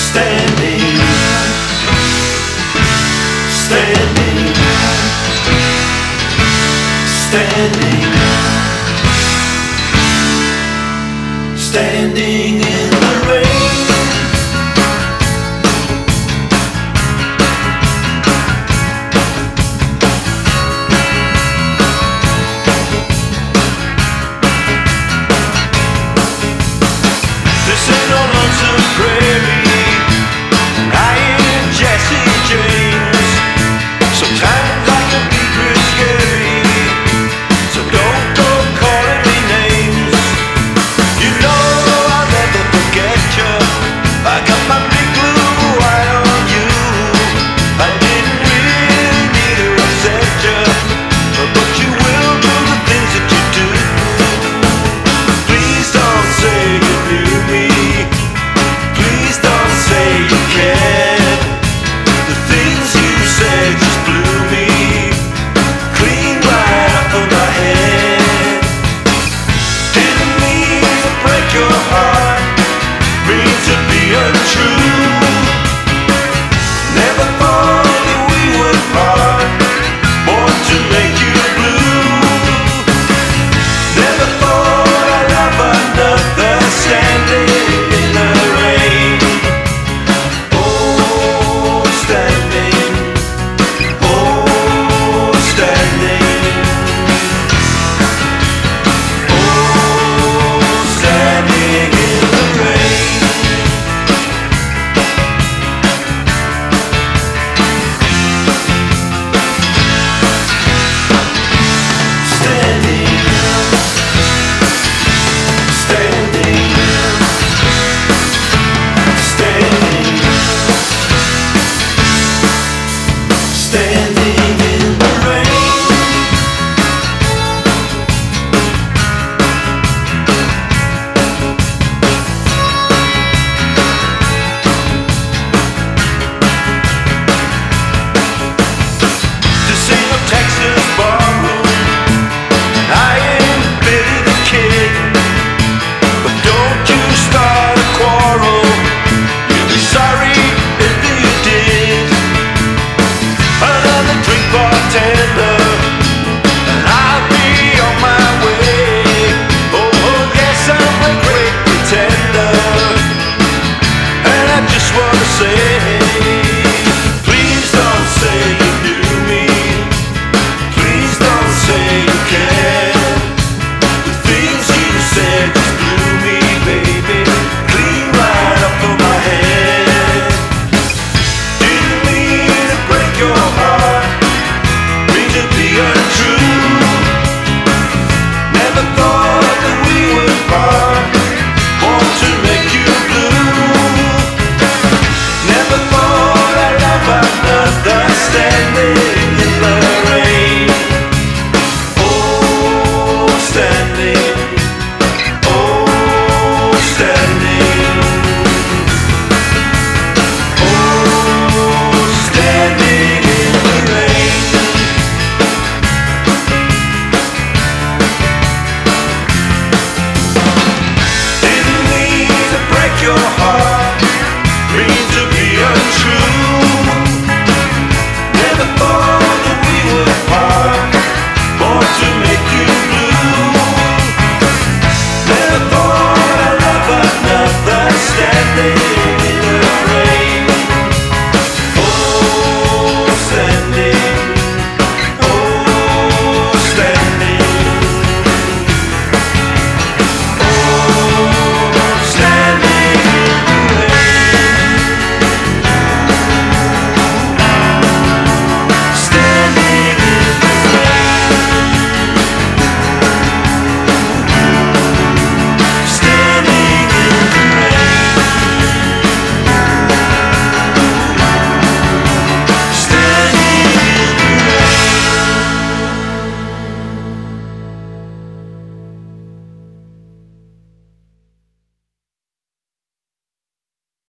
Standing, standing, standing, standing in the rain. This ain't no lonesome prairie. I ain't Jesse James. Sometimes I can be pretty scary, so don't go calling me names. You know I'll never forget you. I got my big blue eye on you. I didn't really need to upset you, but you will do the things that you do. Please don't say you knew me. Please don't say you cared. The things you said just blew me clean right up on my head. Didn't mean to break your heart, mean to be untrue. Never thought that we would part, born to make you blue. Never thought I'd have another standing in the rain. Oh, standing, oh, standing, oh, standing in the rain. Standing, standing, standing, standing in the rain. This ain't no Texas barroom. I ain't Billy the Kid, but don't you start a quarrel. You'll be sorry if you did. Another drink bartender, and I'll be on my way. Oh yes, I'm a great pretender, and I just wanna say, please don't say you knew me. Please don't say you cared. The things you said just blew me, baby, clean right up on my head. Didn't mean to break your heart, mean to be untrue. Never thought that we would part, born to make you blue. Never thought I'd have another standing in the rain. Oh, standing, oh, standing, oh, standing in the rain. Didn't mean to break your heart.